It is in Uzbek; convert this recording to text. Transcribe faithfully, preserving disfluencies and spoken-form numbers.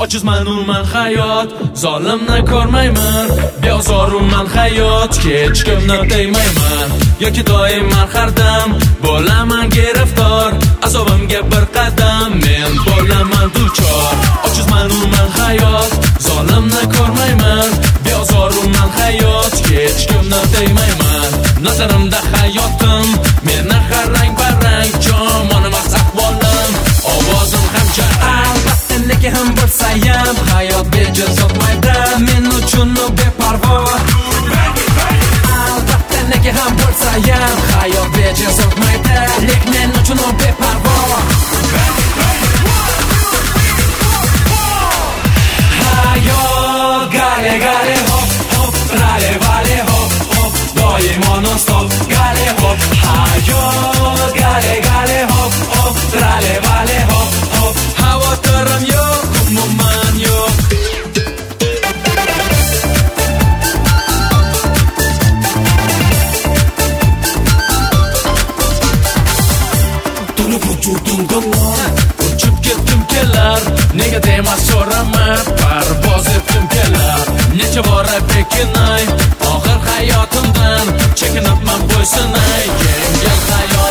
Ochizman umuman hayot, zolimni ko'rmayman. Beozorman hayot, hech kimni tegmayman. Yoki doimman har dam bo'laman giriftor. Azobimga bir qadam men bo'laman duchor. Ochizman umuman hayot, zolimni ko'rmayman. Beozorman hayot, hech kimni tegmayman. Nazarimda hayotim meni har rang barang, jomonim ahvolim, ovozim ham albatta nega ham bo'lsayam hayot bejiz o'tmaydi men uchun beparvo. Albatta nega ham bo'lsayam hayot bejiz o'tmaydi lek men uchun beparvo. Hayot gale gale hop hop rale vale hop hop doimo non stop gale hop. Hayot gale gale hop hop rale vale hop hop xavotirim yo'q umuman yo'q. To'lib vujudum g'amlar uchib ketdim kelar, nega demas so'rama parvoz etdim kelar. Necha bora bekinay oxir hayotimdan chekinibman bo'ysunay yengil hayot.